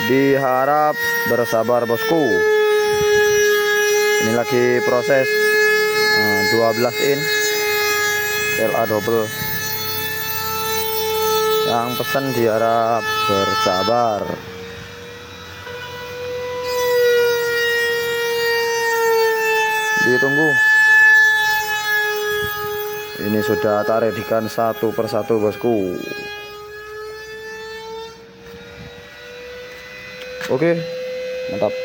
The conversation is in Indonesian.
Diharap bersabar bosku. Ini lagi proses 12 in LA double. Yang pesan diharap bersabar. Ditunggu. Ini sudah taredikan satu persatu bosku. Oke, mantap.